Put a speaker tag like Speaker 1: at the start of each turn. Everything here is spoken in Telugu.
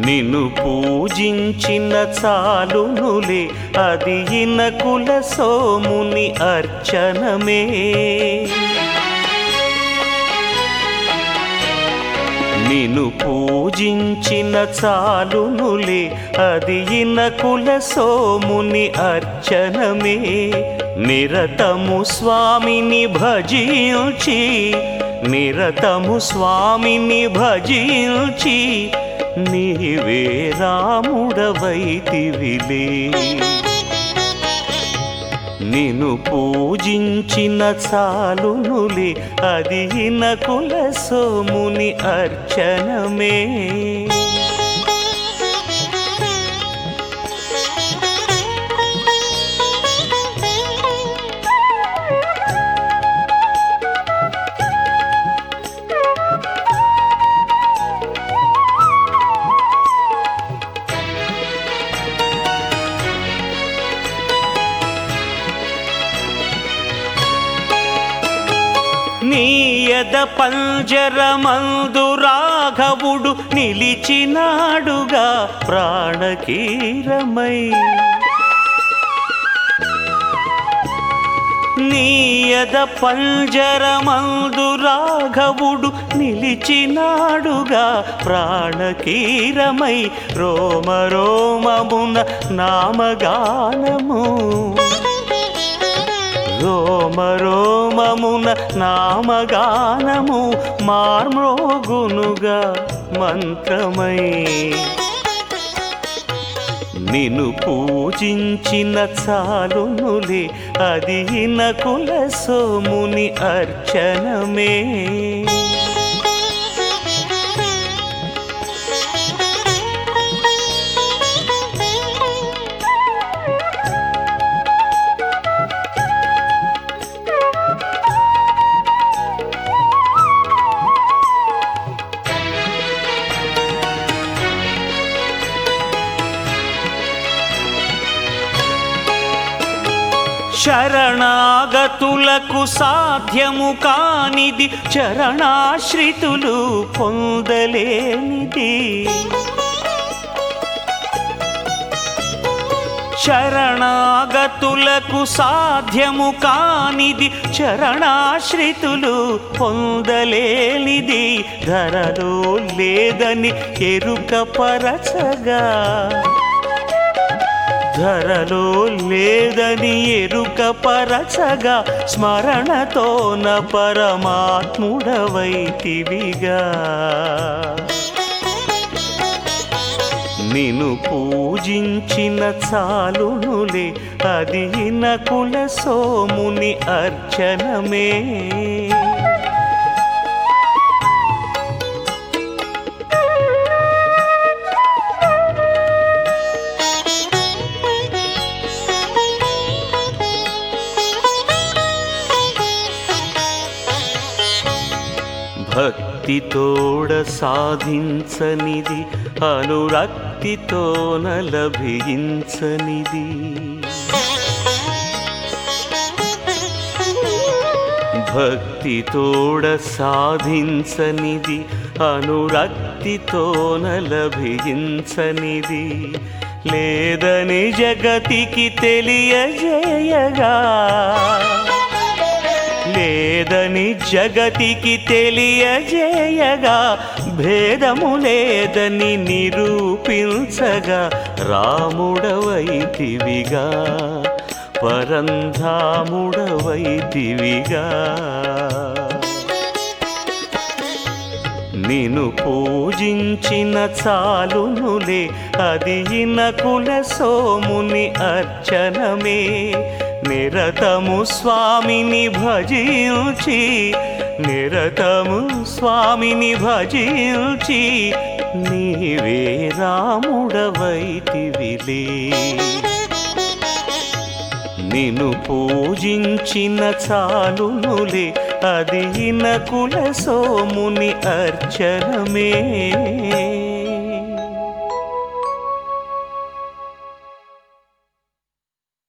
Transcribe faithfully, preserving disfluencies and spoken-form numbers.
Speaker 1: నిన్ను పూజించిన చాలునులే అది ఇనకుల సోముని అర్చనమే. నిన్ను పూజించిన చాలునులే అది ఇనకుల సోముని అర్చనమే. నిరతము స్వామిని భజించి నిరతము స్వామిని భజించి నీవే రాముడవైతివిలే. నిన్ను పూజించిన చాలునులే అది ఇనకుల సోముని అర్చనమే. నీయద పంజరమందు రాఘవుడు నిలిచినాడుగా ప్రాణకీరమై. నీయద పంజరమందు రాఘవుడు నిలిచినాడుగా ప్రాణకీరమై. రోమ రోమమున నామగానము రోమ రోమమున నామగానము మార్మ్రోగునుగా మంత్రమై. నిన్ను పూజించిన చాలునులే అది ఇనకుల సోముని అర్చనమే. శరణాగతులకు సాధ్యము కానిది చరణాశ్రితులు పొందలేనిది. శరణాగతులకు సాధ్యము కానిది చరణాశ్రితులు పొందలేనిది. ధరలో లేదని ఎరుక పరచగా ధరలో లేదని ఎరుక పరచగా స్మరణతోన పరమాత్ముడవైతివిగా. నిన్ను పూజించిన చాలునులే అది ఇనకుల సోముని అర్చనమే. భక్తితోడ సాధించనిది అనురక్తితోన లభించనిది. భక్తితోడ సాధించనిది అనురక్తితోన లభించనిది. లేదని జగతికి తెలియజేయగా లేదని జగతికి తెలియజేయగా భేదము లేదని నిరూపించగా రాముడవైతివిగా పరంధాముడవైతివిగా. నిన్ను పూజించిన చాలునులే అది ఇనకుల సోముని అర్చనమే. నిరతము స్వామిని భజించి నిరతము స్వామిని భజించి నీవే రాముడవైతివిలే. నిన్ను పూజించిన చాలునులే అది ఇనకుల సోముని అర్చనమే.